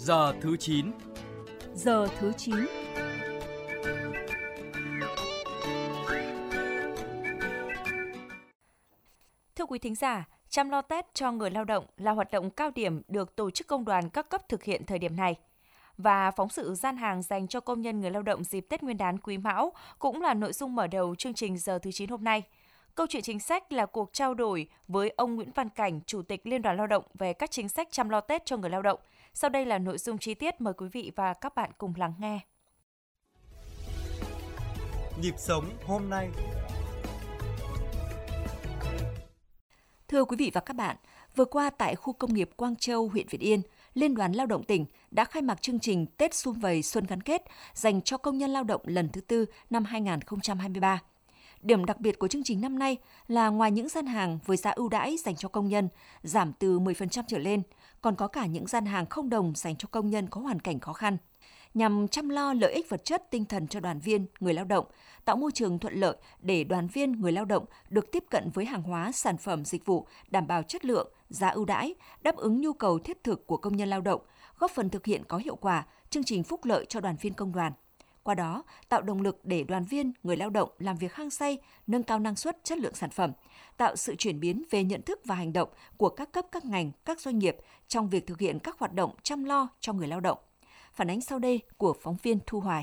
Giờ thứ 9. Giờ thứ 9. Thưa quý thính giả, chăm lo Tết cho người lao động là hoạt động cao điểm được tổ chức công đoàn các cấp thực hiện thời điểm này. Và phóng sự gian hàng dành cho công nhân người lao động dịp Tết Nguyên đán Quý Mão cũng là nội dung mở đầu chương trình Giờ thứ 9 hôm nay. Câu chuyện chính sách là cuộc trao đổi với ông Nguyễn Văn Cảnh, Chủ tịch Liên đoàn Lao động về các chính sách chăm lo Tết cho người lao động. Sau đây là nội dung chi tiết, mời quý vị và các bạn cùng lắng nghe. Nhịp sống hôm nay. Thưa quý vị và các bạn, vừa qua tại khu công nghiệp Quang Châu, huyện Việt Yên, Liên đoàn Lao động tỉnh đã khai mạc chương trình Tết Sum Vầy Xuân Gắn Kết dành cho công nhân lao động lần thứ 4 năm 2023. Điểm đặc biệt của chương trình năm nay là ngoài những gian hàng với giá ưu đãi dành cho công nhân, giảm từ 10% trở lên, còn có cả những gian hàng không đồng dành cho công nhân có hoàn cảnh khó khăn. Nhằm chăm lo lợi ích vật chất tinh thần cho đoàn viên, người lao động, tạo môi trường thuận lợi để đoàn viên, người lao động được tiếp cận với hàng hóa, sản phẩm, dịch vụ đảm bảo chất lượng, giá ưu đãi, đáp ứng nhu cầu thiết thực của công nhân lao động, góp phần thực hiện có hiệu quả chương trình phúc lợi cho đoàn viên công đoàn. Qua đó, tạo động lực để đoàn viên, người lao động làm việc hăng say, nâng cao năng suất, chất lượng sản phẩm, tạo sự chuyển biến về nhận thức và hành động của các cấp, các ngành, các doanh nghiệp trong việc thực hiện các hoạt động chăm lo cho người lao động. Phản ánh sau đây của phóng viên Thu Hoài.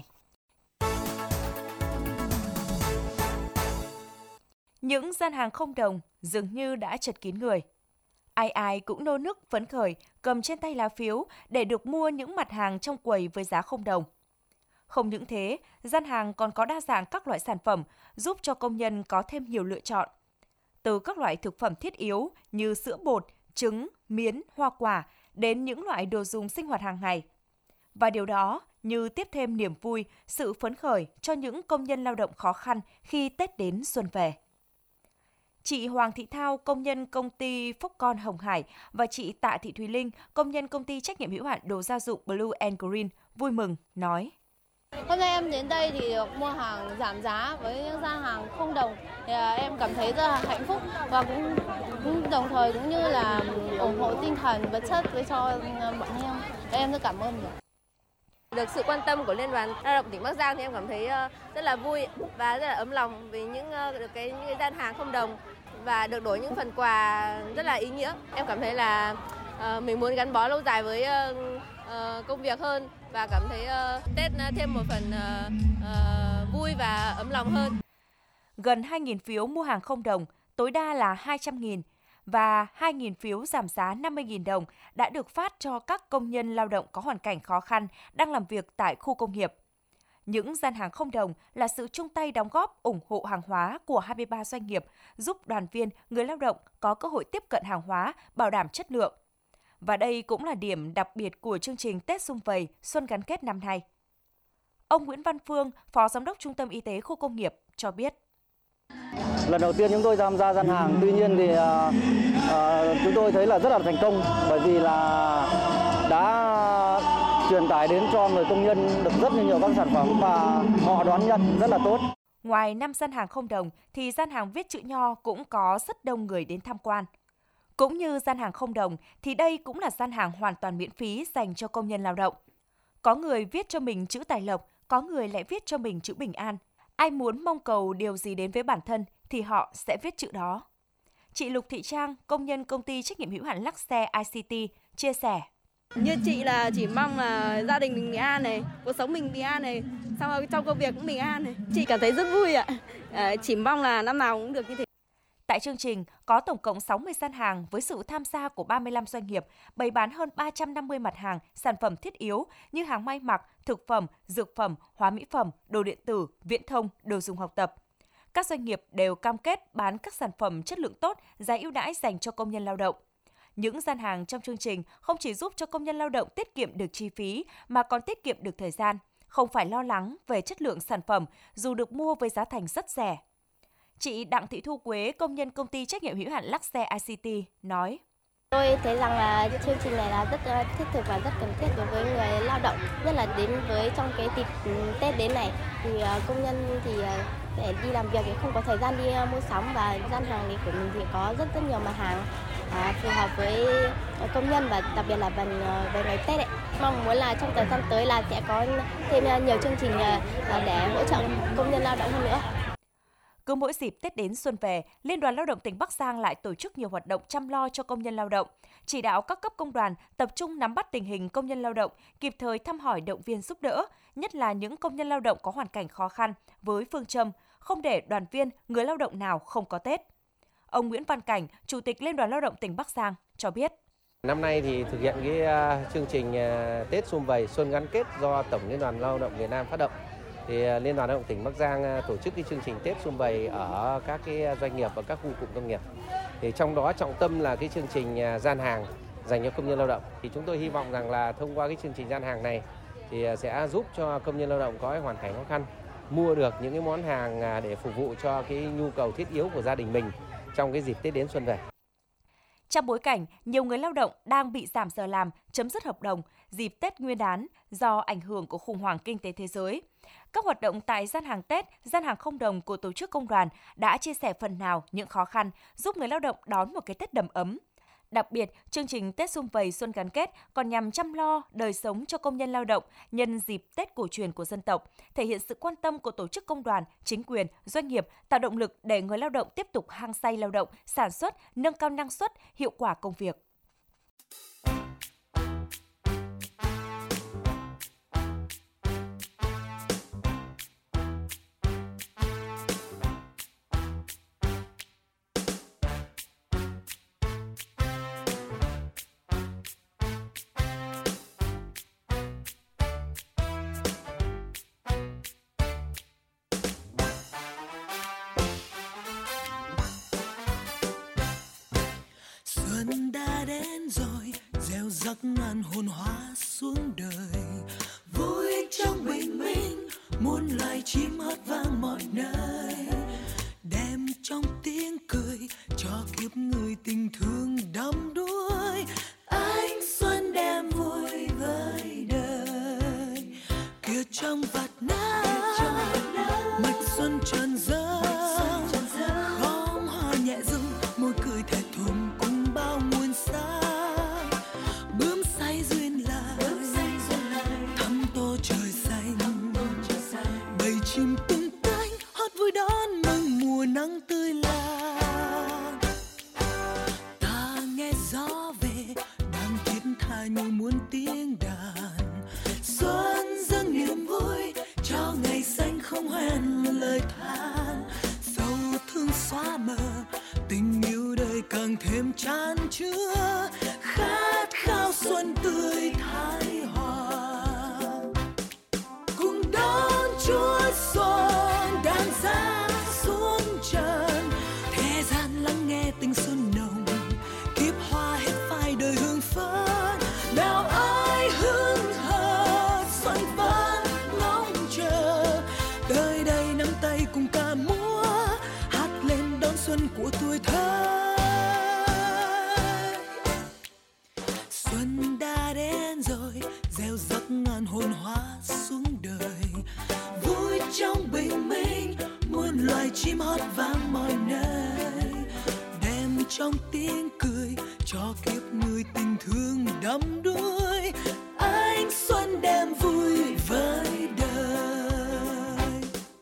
Những gian hàng không đồng dường như đã chật kín người. Ai ai cũng nô nức phấn khởi cầm trên tay lá phiếu để được mua những mặt hàng trong quầy với giá không đồng. Không những thế, gian hàng còn có đa dạng các loại sản phẩm giúp cho công nhân có thêm nhiều lựa chọn. Từ các loại thực phẩm thiết yếu như sữa bột, trứng, miến, hoa quả đến những loại đồ dùng sinh hoạt hàng ngày. Và điều đó như tiếp thêm niềm vui, sự phấn khởi cho những công nhân lao động khó khăn khi Tết đến xuân về. Chị Hoàng Thị Thao, công nhân công ty Foxconn Hồng Hải và chị Tạ Thị Thùy Linh, công nhân công ty trách nhiệm hữu hạn đồ gia dụng Blue and Green vui mừng nói: Hôm nay em đến đây thì được mua hàng giảm giá với những gian hàng không đồng thì em cảm thấy rất là hạnh phúc và cũng đồng thời cũng như là ủng hộ tinh thần vật chất với cho bọn em. Em rất cảm ơn. Được sự quan tâm của Liên đoàn Lao động tỉnh Bắc Giang thì em cảm thấy rất là vui và rất là ấm lòng vì những gian hàng không đồng và được đổi những phần quà rất là ý nghĩa. Em cảm thấy là mình muốn gắn bó lâu dài với công việc hơn và cảm thấy Tết thêm một phần vui và ấm lòng hơn. Gần 2.000 phiếu mua hàng không đồng, tối đa là 200.000 và 2.000 phiếu giảm giá 50.000 đồng đã được phát cho các công nhân lao động có hoàn cảnh khó khăn đang làm việc tại khu công nghiệp. Những gian hàng không đồng là sự chung tay đóng góp ủng hộ hàng hóa của 23 doanh nghiệp, giúp đoàn viên, người lao động có cơ hội tiếp cận hàng hóa, bảo đảm chất lượng. Và đây cũng là điểm đặc biệt của chương trình Tết Sum Vầy Xuân Gắn Kết năm nay. Ông Nguyễn Văn Phương, Phó Giám đốc Trung tâm Y tế khu công nghiệp cho biết: Lần đầu tiên chúng tôi tham gia gian hàng, tuy nhiên thì chúng tôi thấy là rất là thành công bởi vì là đã truyền tải đến cho người công nhân được rất là nhiều các sản phẩm và họ đón nhận rất là tốt. Ngoài 5 gian hàng không đồng thì gian hàng viết chữ Nho cũng có rất đông người đến tham quan. Cũng như gian hàng không đồng thì đây cũng là gian hàng hoàn toàn miễn phí dành cho công nhân lao động. Có người viết cho mình chữ Tài Lộc, có người lại viết cho mình chữ Bình An. Ai muốn mong cầu điều gì đến với bản thân thì họ sẽ viết chữ đó. Chị Lục Thị Trang, công nhân công ty trách nhiệm hữu hạn lắc xe ICT, chia sẻ: Như chị là chỉ mong là gia đình mình bình an này, cuộc sống mình bình an này, xong rồi trong công việc cũng bình an này. Chị cảm thấy rất vui ạ. Chỉ mong là năm nào cũng được như thế. Tại chương trình có tổng cộng 60 gian hàng với sự tham gia của 35 doanh nghiệp, bày bán hơn 350 mặt hàng, sản phẩm thiết yếu như hàng may mặc, thực phẩm, dược phẩm, hóa mỹ phẩm, đồ điện tử, viễn thông, đồ dùng học tập. Các doanh nghiệp đều cam kết bán các sản phẩm chất lượng tốt, giá ưu đãi dành cho công nhân lao động. Những gian hàng trong chương trình không chỉ giúp cho công nhân lao động tiết kiệm được chi phí mà còn tiết kiệm được thời gian, không phải lo lắng về chất lượng sản phẩm dù được mua với giá thành rất rẻ. Chị Đặng Thị Thu Quế, công nhân công ty trách nhiệm hữu hạn lắc xe ICT, nói: Tôi thấy rằng là chương trình này là rất thiết thực và rất cần thiết đối với người lao động, nhất là đến với trong cái dịp Tết đến này thì công nhân thì để đi làm việc thì không có thời gian đi mua sắm và gian hàng này của mình thì có rất nhiều mặt hàng phù hợp với công nhân và đặc biệt là về ngày Tết ấy. Mong muốn là trong thời gian tới là sẽ có thêm nhiều chương trình để hỗ trợ công nhân lao động hơn nữa. Cứ mỗi dịp Tết đến xuân về, Liên đoàn Lao động tỉnh Bắc Giang lại tổ chức nhiều hoạt động chăm lo cho công nhân lao động, chỉ đạo các cấp công đoàn tập trung nắm bắt tình hình công nhân lao động, kịp thời thăm hỏi động viên giúp đỡ, nhất là những công nhân lao động có hoàn cảnh khó khăn, với phương châm không để đoàn viên, người lao động nào không có Tết. Ông Nguyễn Văn Cảnh, Chủ tịch Liên đoàn Lao động tỉnh Bắc Giang cho biết. Năm nay thì thực hiện cái chương trình Tết Sum Vầy Xuân Gắn Kết do Tổng Liên đoàn Lao động Việt Nam phát động. Thì Liên đoàn Lao động tỉnh Bắc Giang tổ chức cái chương trình Tết Sum Vầy ở các cái doanh nghiệp và các khu cụm công nghiệp. Thì trong đó trọng tâm là cái chương trình gian hàng dành cho công nhân lao động. Thì chúng tôi hy vọng rằng là thông qua cái chương trình gian hàng này thì sẽ giúp cho công nhân lao động có cái hoàn cảnh khó khăn mua được những cái món hàng để phục vụ cho cái nhu cầu thiết yếu của gia đình mình trong cái dịp Tết đến xuân về. Trong bối cảnh nhiều người lao động đang bị giảm giờ làm, chấm dứt hợp đồng dịp Tết Nguyên đán do ảnh hưởng của khủng hoảng kinh tế thế giới, các hoạt động tại gian hàng Tết, gian hàng không đồng của tổ chức công đoàn đã chia sẻ phần nào những khó khăn, giúp người lao động đón một cái Tết đầm ấm. Đặc biệt, chương trình Tết Sum Vầy Xuân Gắn Kết còn nhằm chăm lo đời sống cho công nhân lao động nhân dịp Tết cổ truyền của dân tộc, thể hiện sự quan tâm của tổ chức công đoàn, chính quyền, doanh nghiệp, tạo động lực để người lao động tiếp tục hăng say lao động, sản xuất, nâng cao năng suất, hiệu quả công việc. Xuân đã đến rồi, gieo rắc ngàn hồn hoa xuống đời. Vui trong bình minh, muôn loài chim hót vang mọi nơi. Đem trong tiếng cười cho kiếp người tình thương đắm đuối. Ánh xuân đem vui với đời. Kia trong vạt nắng, mạch xuân tràn dâng. Khóm hoa nhẹ rung, môi cười thẹn thùng cùng bao muôn sắc. Bướm say duyên lại, thăm tô trời xanh. Bầy chim tung cánh hót vui đón mừng mùa nắng tươi lạ. Ta nghe gió về đang thiết tha như muốn tiếng đàn. Xuân dâng niềm vui cho ngày xanh không hoen lời than. Dẫu thương xóa mờ, tình yêu đời càng thêm chan chứa. Khát khao xuân tươi thái hòa, cùng đón Chúa xuân đang giáng xuống trần. Thế gian lắng nghe tình xuân nồng, kiếp hoa hết phai đời hương phấn. Nào ai hững hờ xuân vẫn ngóng chờ. Tới đây nắm tay cùng ca múa, hát lên đón xuân của tuổi thơ. Xuân đã đến rồi, gieo rắc ngàn hồn hoa xuống đời. Vui trong bình minh, muôn loài chim hót vang mọi nơi. Đem trong tiếng cười cho kiếp người tình thương đắm đuối. Ánh xuân đem vui với đời.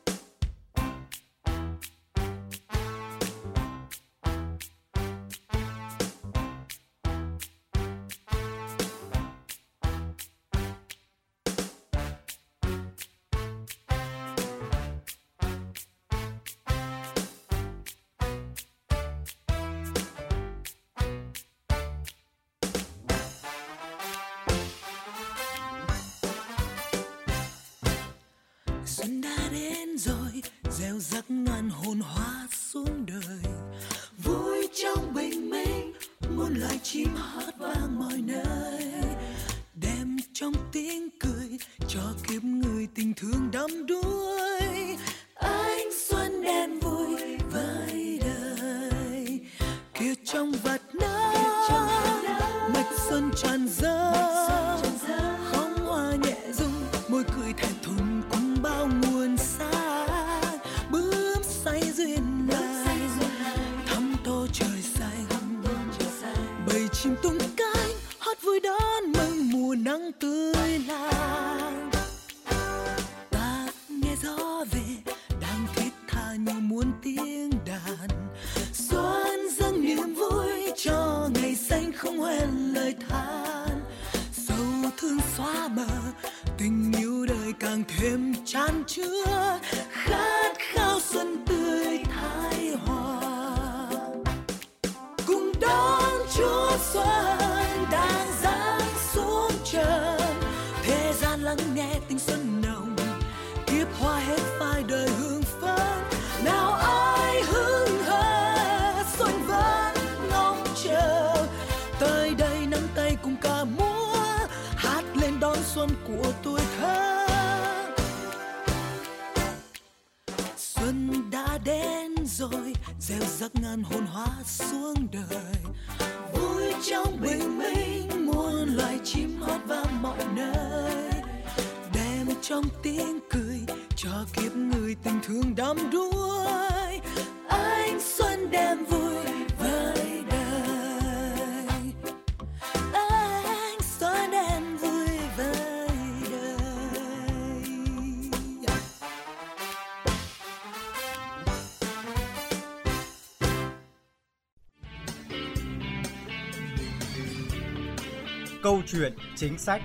Xuân đã đến rồi, gieo rắc ngàn hồn hoa xuống đời. Vui trong bình minh, muôn loài chim hót vang mọi nơi. Đem trong tiếng cười cho kiếp người tình thương đắm đuối. Ánh xuân đem vui với đời. Kia trong vạt nắng, mạch xuân tràn dâng. Khóm hoa nhẹ rung, môi cười thẹn thùng cùng bao nguồn sắc. Bướm say duyên lại, thăm tô trời xanh. lời than. Sầu thương xóa mờ, tình yêu đời càng thêm chan chứa, khát khao xuân tươi thái hòa. Cùng đón Chúa xuân đang giáng xuống trần, thế gian lắng nghe tiếng xuân nồng, kiếp hoa hết phai đời hương phấn. Nào ai hững hờ xuân vẫn ngóng chờ, tới đây nắm tay cùng ca múa, hát lên đón xuân của tuổi thơ. Xuân đã đến rồi, gieo rắc ngàn hồn hoa xuống đời, vui trong bình minh muôn loài chim hót vang mọi nơi, đem trong tiếng cười cho kiếp người tình thương đắm đuối. Ánh xuân đem vui với đời, ánh xuân đem vui với đời. Câu chuyện chính sách.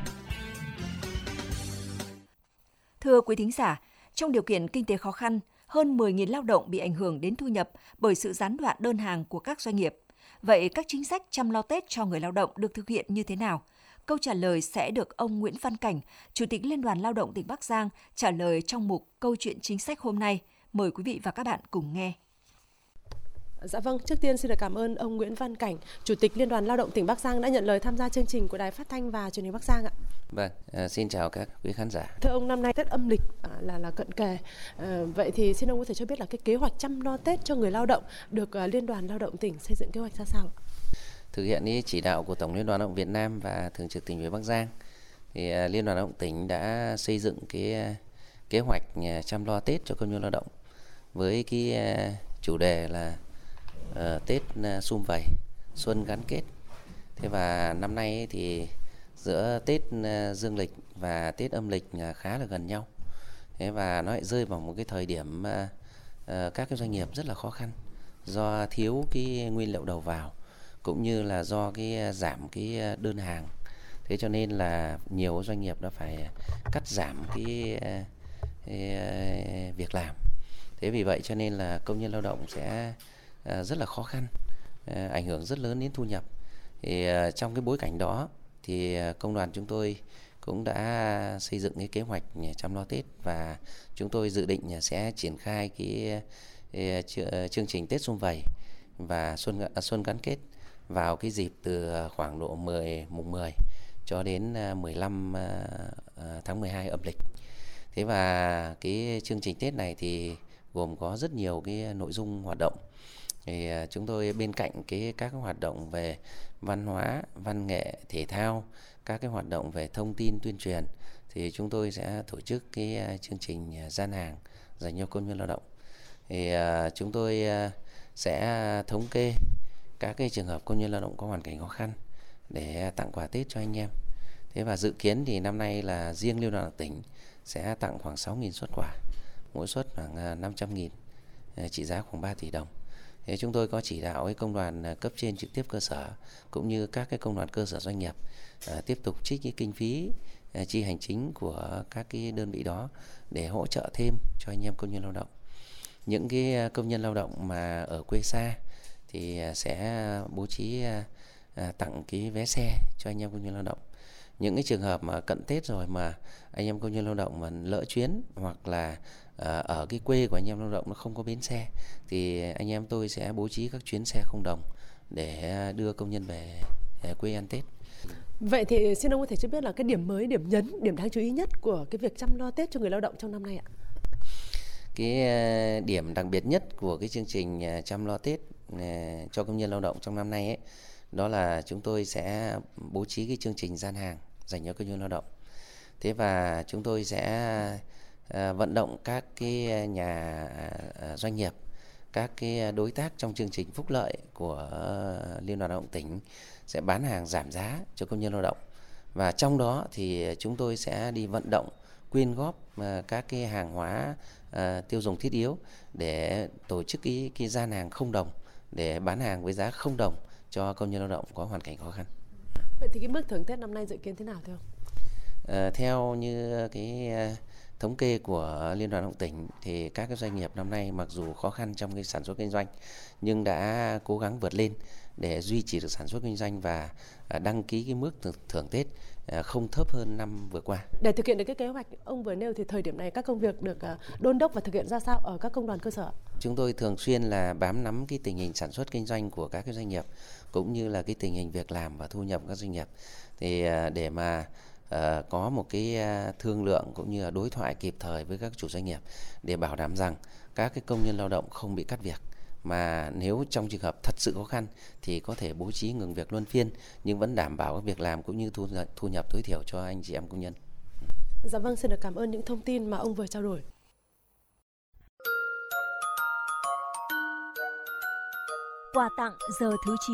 Thưa quý thính giả, trong điều kiện kinh tế khó khăn, hơn 10.000 lao động bị ảnh hưởng đến thu nhập bởi sự gián đoạn đơn hàng của các doanh nghiệp. Vậy các chính sách chăm lo Tết cho người lao động được thực hiện như thế nào? Câu trả lời sẽ được ông Nguyễn Văn Cảnh, Chủ tịch Liên đoàn Lao động tỉnh Bắc Giang trả lời trong mục Câu chuyện chính sách hôm nay. Mời quý vị và các bạn cùng nghe. Dạ vâng, trước tiên xin được cảm ơn ông Nguyễn Văn Cảnh, Chủ tịch Liên đoàn Lao động tỉnh Bắc Giang đã nhận lời tham gia chương trình của Đài Phát thanh và Truyền hình Bắc Giang ạ. Vâng, xin chào các quý khán giả. Thưa ông, năm nay Tết âm lịch là cận kề. Vậy thì xin ông có thể cho biết là cái kế hoạch chăm lo Tết cho người lao động được Liên đoàn Lao động tỉnh xây dựng kế hoạch ra sao ạ? Thực hiện ý chỉ đạo của Tổng Liên đoàn Lao động Việt Nam và Thường trực Tỉnh ủy Bắc Giang, thì Liên đoàn Lao động tỉnh đã xây dựng cái kế hoạch chăm lo Tết cho công nhân lao động với cái chủ đề là Tết sum vầy, xuân gắn kết. Thế và năm nay thì giữa Tết dương lịch và Tết âm lịch khá là gần nhau. Thế và nó lại rơi vào một cái thời điểm các cái doanh nghiệp rất là khó khăn do thiếu cái nguyên liệu đầu vào, cũng như là do cái giảm cái đơn hàng. Thế cho nên là nhiều doanh nghiệp đã phải cắt giảm cái việc làm. Thế vì vậy cho nên là công nhân lao động sẽ rất là khó khăn, ảnh hưởng rất lớn đến thu nhập. Thì trong cái bối cảnh đó thì công đoàn chúng tôi cũng đã xây dựng cái kế hoạch chăm lo Tết, và chúng tôi dự định sẽ triển khai cái chương trình Tết sum vầy và xuân gắn kết vào cái dịp từ khoảng độ mùng 10 cho đến 15 tháng 12 âm lịch. Thế và cái chương trình Tết này thì gồm có rất nhiều cái nội dung hoạt động. Thì chúng tôi bên cạnh các hoạt động về văn hóa, văn nghệ, thể thao, các cái hoạt động về thông tin tuyên truyền, thì chúng tôi sẽ tổ chức cái chương trình gian hàng dành cho công nhân lao động. Thì chúng tôi sẽ thống kê các cái trường hợp công nhân lao động có hoàn cảnh khó khăn để tặng quà Tết cho anh em. Thế và dự kiến thì năm nay là riêng Liên đoàn tỉnh sẽ tặng khoảng 6.000 suất quà, mỗi suất khoảng 500.000, trị giá khoảng 3 tỷ đồng. Thế chúng tôi có chỉ đạo với công đoàn cấp trên trực tiếp cơ sở cũng như các cái công đoàn cơ sở doanh nghiệp tiếp tục trích cái kinh phí chi hành chính của các cái đơn vị đó để hỗ trợ thêm cho anh em công nhân lao động. Những cái công nhân lao động mà ở quê xa thì sẽ bố trí tặng cái vé xe cho anh em công nhân lao động. Những cái trường hợp mà cận Tết rồi mà anh em công nhân lao động mà lỡ chuyến, hoặc là ở cái quê của anh em lao động nó không có bến xe, thì anh em tôi sẽ bố trí các chuyến xe không đồng để đưa công nhân về quê ăn Tết. Vậy thì xin ông có thể cho biết là cái điểm mới, điểm nhấn, điểm đáng chú ý nhất của cái việc chăm lo Tết cho người lao động trong năm nay ạ? Cái điểm đặc biệt nhất của cái chương trình chăm lo Tết cho công nhân lao động trong năm nay ấy, đó là chúng tôi sẽ bố trí cái chương trình gian hàng dành cho công nhân lao động. Thế và chúng tôi sẽ vận động các cái nhà doanh nghiệp, các cái đối tác trong chương trình phúc lợi của Liên đoàn Lao động tỉnh sẽ bán hàng giảm giá cho công nhân lao động. Và trong đó thì chúng tôi sẽ đi vận động quyên góp các cái hàng hóa tiêu dùng thiết yếu để tổ chức cái gian hàng không đồng để bán hàng với giá không đồng cho công nhân lao động có hoàn cảnh khó khăn. Vậy thì cái mức thưởng Tết năm nay dự kiến thế nào thưa ông? Theo như cái thống kê của Liên đoàn Lao động tỉnh thì các cái doanh nghiệp năm nay mặc dù khó khăn trong cái sản xuất kinh doanh nhưng đã cố gắng vượt lên để duy trì được sản xuất kinh doanh và đăng ký cái mức thưởng Tết không thấp hơn năm vừa qua. Để thực hiện được cái kế hoạch ông vừa nêu thì thời điểm này các công việc được đôn đốc và thực hiện ra sao ở các công đoàn cơ sở? Chúng tôi thường xuyên là bám nắm cái tình hình sản xuất kinh doanh của các cái doanh nghiệp cũng như là cái tình hình việc làm và thu nhập của các doanh nghiệp. Thì để mà có một cái thương lượng cũng như là đối thoại kịp thời với các chủ doanh nghiệp để bảo đảm rằng các cái công nhân lao động không bị cắt việc, mà nếu trong trường hợp thật sự khó khăn thì có thể bố trí ngừng việc luân phiên nhưng vẫn đảm bảo cái việc làm cũng như thu nhập tối thiểu cho anh chị em công nhân. Dạ vâng, xin được cảm ơn những thông tin mà ông vừa trao đổi. Quà tặng giờ thứ 9.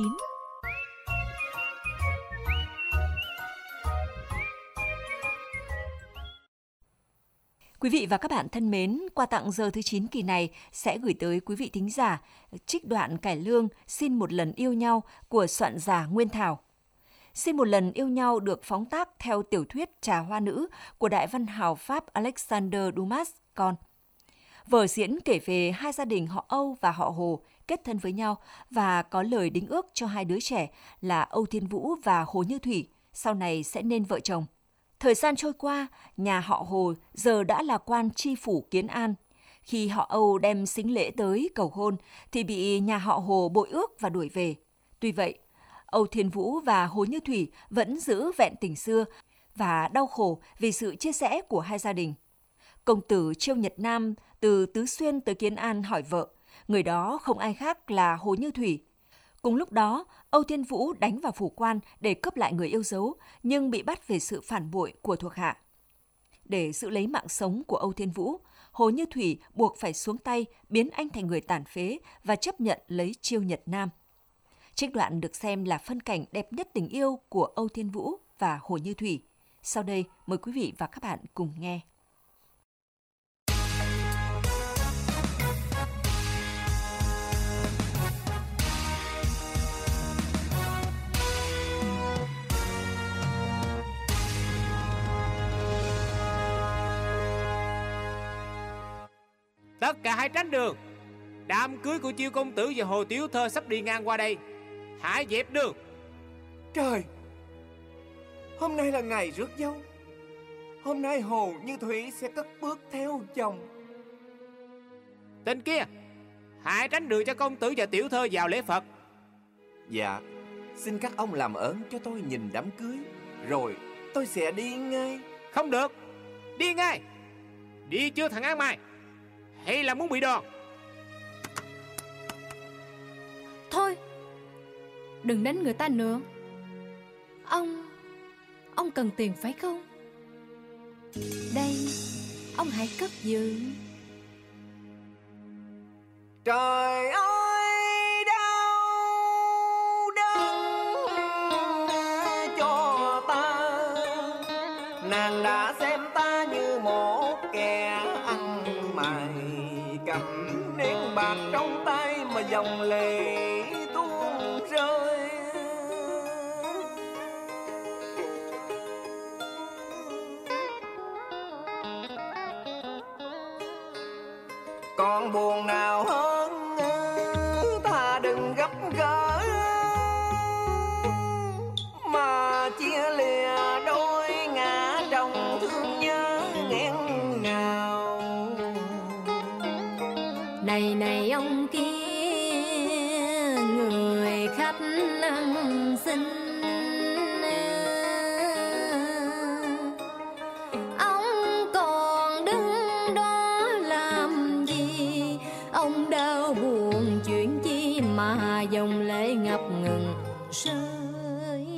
Quý vị và các bạn thân mến, quà tặng giờ thứ 9 kỳ này sẽ gửi tới quý vị thính giả trích đoạn cải lương Xin một lần yêu nhau của soạn giả Nguyên Thảo. Xin một lần yêu nhau được phóng tác theo tiểu thuyết Trà Hoa Nữ của đại văn hào Pháp Alexander Dumas con. Vở diễn kể về hai gia đình họ Âu và họ Hồ kết thân với nhau và có lời đính ước cho hai đứa trẻ là Âu Thiên Vũ và Hồ Như Thủy sau này sẽ nên vợ chồng. Thời gian trôi qua, nhà họ Hồ giờ đã là quan tri phủ Kiến An. Khi họ Âu đem sính lễ tới cầu hôn thì bị nhà họ Hồ bội ước và đuổi về. Tuy vậy, Âu Thiên Vũ và Hồ Như Thủy vẫn giữ vẹn tình xưa và đau khổ vì sự chia rẽ của hai gia đình. Công tử Chiêu Nhật Nam từ Tứ Xuyên tới Kiến An hỏi vợ, người đó không ai khác là Hồ Như Thủy. Cùng lúc đó, Âu Thiên Vũ đánh vào phủ quan để cướp lại người yêu dấu, nhưng bị bắt về sự phản bội của thuộc hạ. Để giữ lấy mạng sống của Âu Thiên Vũ, Hồ Như Thủy buộc phải xuống tay biến anh thành người tàn phế và chấp nhận lấy Chiêu Nhật Nam. Trích đoạn được xem là phân cảnh đẹp nhất tình yêu của Âu Thiên Vũ và Hồ Như Thủy. Sau đây, mời quý vị và các bạn cùng nghe. Tất cả hãy tránh đường. Đám cưới của Chiêu công tử và Hồ tiểu thơ sắp đi ngang qua đây. Hãy dẹp đường. Trời, hôm nay là ngày rước dâu. Hôm nay Hồ Như Thủy sẽ cất bước theo chồng. Tên kia, hãy tránh đường cho công tử và tiểu thơ vào lễ Phật. Dạ, xin các ông làm ơn cho tôi nhìn đám cưới, rồi tôi sẽ đi ngay. Không được, đi ngay. Đi chưa thằng An Mai? Hay là muốn bị đòn? Thôi, đừng đánh người ta nữa. Ông cần tiền phải không? Đây, ông hãy cất giữ. Trời ơi, đau đớn cho ta. Nàng đã xem ta như một kẻ ăn mày, cầm nén bạc trong tay mà dòng lệ tuôn rơi. Còn buồn nào hơn, ta đừng gấp gỡ mà chia lìa đôi ngã trong thương nhớ nghẹn ngào. Này ông kia, người khách ăn xin, ông còn đứng đó làm gì? Ông đau buồn chuyện chi mà dòng lệ ngập ngừng rơi.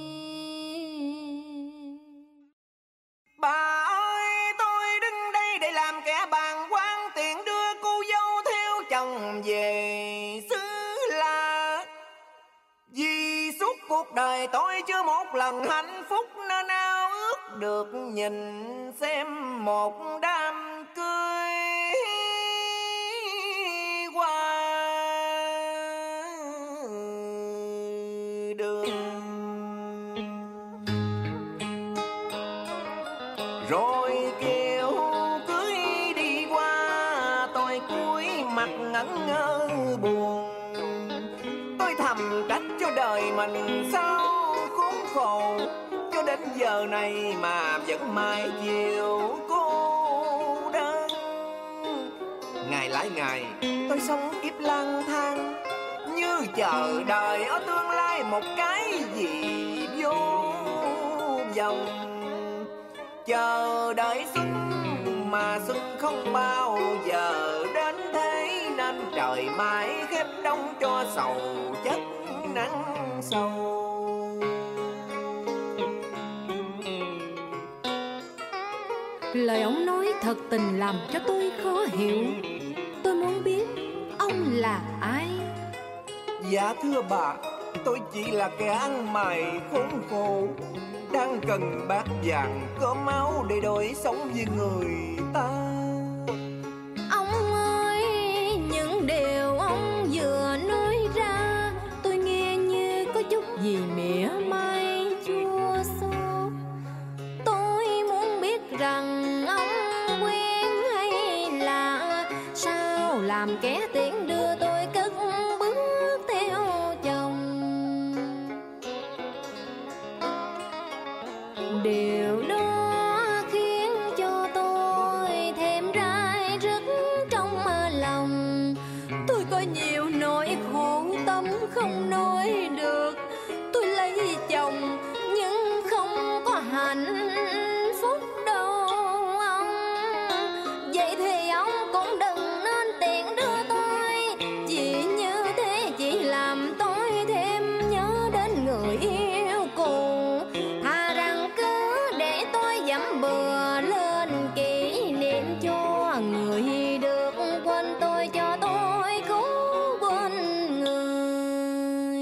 Bà ơi, tôi đứng đây để làm kẻ bàng quan, tiện đưa cô dâu theo chồng về xứ La. Vì suốt cuộc đời tôi chưa một lần hạnh phúc, nên ao ước được nhìn xem một đám cưới qua đường. Rồi kiều cưới đi qua, tôi cúi mặt ngẩn ngơ buồn. Tôi thầm trách cho đời mình sao khốn khổ, cho đến giờ này mà vẫn mãi chịu cô đơn. Ngày lại ngày tôi sống kiếp lang thang, như chờ đợi ở tương lai một cái gì vô vọng. Chờ đợi xuân mà xuân không bao giờ đến thế, nên trời mãi khép đông cho sầu chất nắng sâu. Lời ông nói thật tình làm cho tôi khó hiểu. Tôi muốn biết ông là ai? Dạ thưa bà, tôi chỉ là kẻ ăn mày khốn khổ, đang cần bát vàng cơm máu để đổi sống với người ta. Ông ơi, những điều ông vừa nói ra tôi nghe như có chút gì mỉa mai chua xót. Tôi muốn biết rằng ông quen hay là sao, làm kẻ tiễn đưa tôi cất bước theo chồng. Điều đó khiến cho tôi thêm rai rứt trong lòng. Tôi có nhiều nỗi khổ tâm không nói được. Tôi lấy chồng nhưng không có hạnh phúc đâu ông. Vậy thì ông cũng đừng nên tiện đưa tôi, chỉ như thế chỉ làm tôi thêm nhớ đến người yêu cũ. Thà rằng cứ để tôi dẫm bừa lên kỷ niệm cho người được quên tôi, cho tôi cố quên người.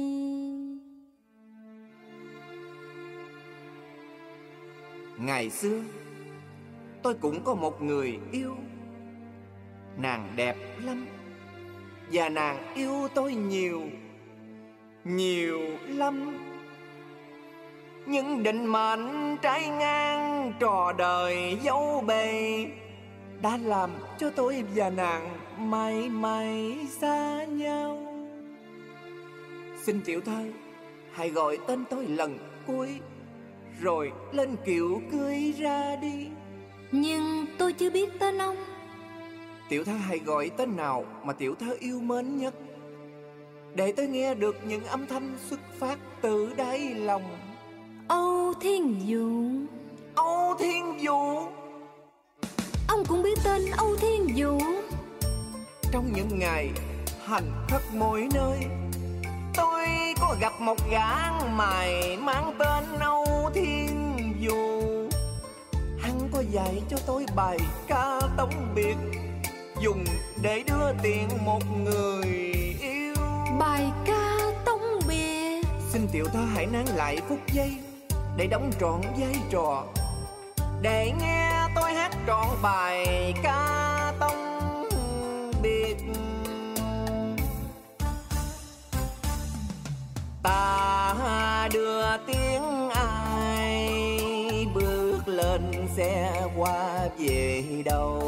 Ngày xưa tôi cũng có một người yêu, nàng đẹp lắm và nàng yêu tôi nhiều, nhiều lắm. Nhưng định mệnh trái ngang trò đời dấu bề đã làm cho tôi và nàng mãi mãi xa nhau. Xin tiểu thơ hãy gọi tên tôi lần cuối, rồi lên kiệu cưới ra đi. Nhưng tôi chưa biết tên ông. Tiểu thơ hãy gọi tên nào mà tiểu thơ yêu mến nhất, để tôi nghe được những âm thanh xuất phát từ đáy lòng. Âu Thiên Dụ. Âu Thiên Dụ. Ông cũng biết tên Âu Thiên Dụ. Trong những ngày hành khắp mỗi nơi, tôi có gặp một gã ăn mày mang tên Âu Thiên Dụ. Hắn có dạy cho tôi bài ca tống biệt, dùng để đưa tiền một người yêu. Bài ca tống biệt. Xin tiểu thơ hãy nán lại phút giây để đóng trọn vai trò, để nghe tôi hát trọn bài ca tống biệt. Ta đưa tiếng ai bước lên xe qua về đâu,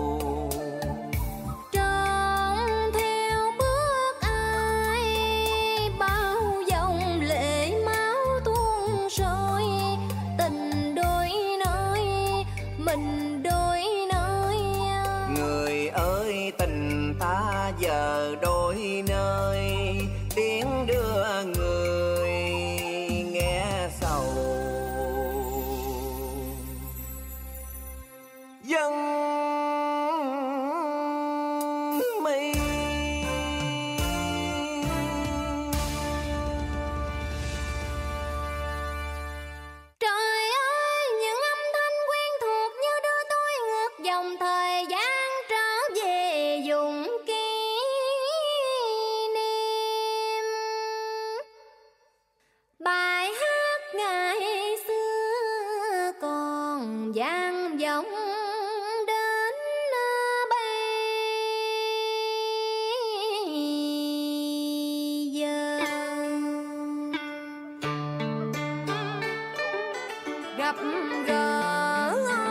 trông theo bước ai bao dòng lệ máu tuôn rơi. Tình đôi nơi, mình đôi nơi. người ơi tình ta giờ đôi nơi, tiếng đưa người nghe sầu. Dân mi trời ơi, những âm thanh quen thuộc như đưa tôi ngược dòng thời gian trở về vùng kỷ niệm. Bài hát ngày xưa còn vang vọng đến bây giờ. Gặp gỡ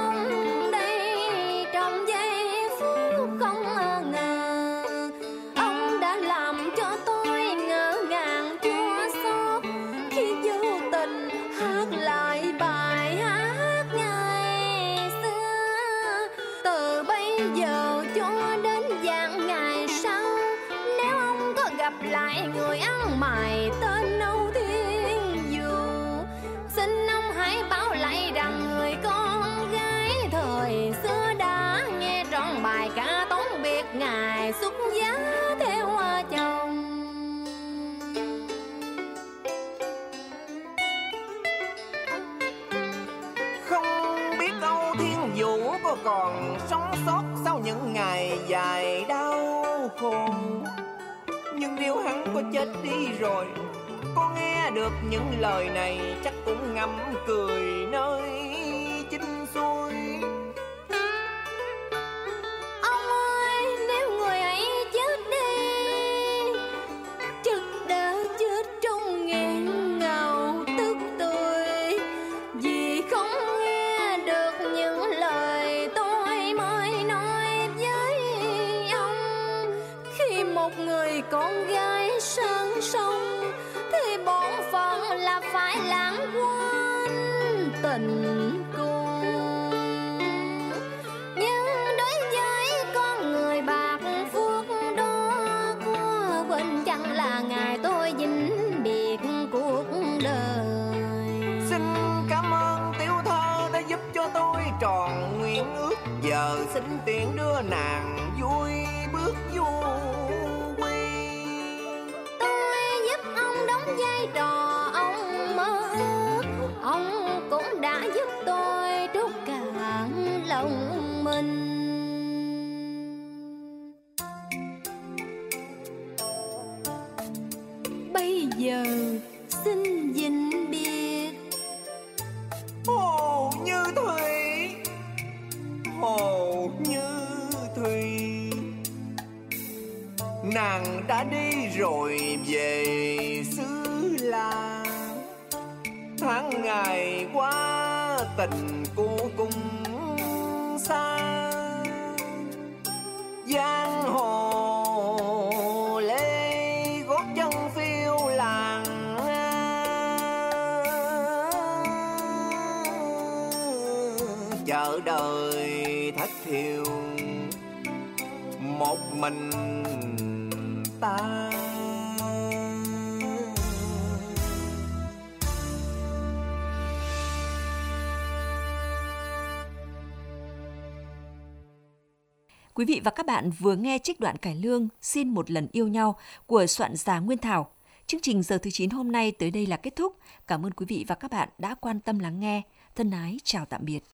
lại người ăn mày tên Âu Thiên Du. Xin ông hãy báo lại rằng người con gái thời xưa đã nghe trọn bài ca tống biệt ngài xuất giá theo chồng. Không biết Âu Thiên Vũ có còn sống sót sau những ngày dài đau khổ, nhưng nếu hắn có chết đi rồi, có nghe được những lời này chắc cũng ngậm cười nơi chinh xuôi. Ông ơi, nếu người ấy chết đi, chắc đã chết trong nghẹn ngào tức tuổi, vì không nghe được những lời tôi mới nói với ông. Khi một người con gái sang sông thì bổn phận là phải lãng quên tình cung, nhưng đối với con người bạc phước đó, có quên chăng là ngày tôi vĩnh biệt cuộc đời. Xin cảm ơn tiểu thơ đã giúp cho tôi tròn nguyện ước, giờ xin tiện đưa nàng vui bước du quy. Tôi giúp ông đóng vai trò ông mơ ước, ông cũng đã giúp tôi trút cạn lòng mình. Bây giờ xin vĩnh biệt. Hồ Như Thủy, Hồ Như Thủy, nàng đã đi rồi về xứ La. Tháng ngày qua tình cô cũng xa, giang hồ lê gót chân phiêu làng. Chờ đời thất thiểu một mình ta. Quý vị và các bạn vừa nghe trích đoạn cải lương Xin một lần yêu nhau của soạn giả Nguyên Thảo. Chương trình Giờ thứ 9 hôm nay tới đây là kết thúc. Cảm ơn quý vị và các bạn đã quan tâm lắng nghe. Thân ái chào tạm biệt.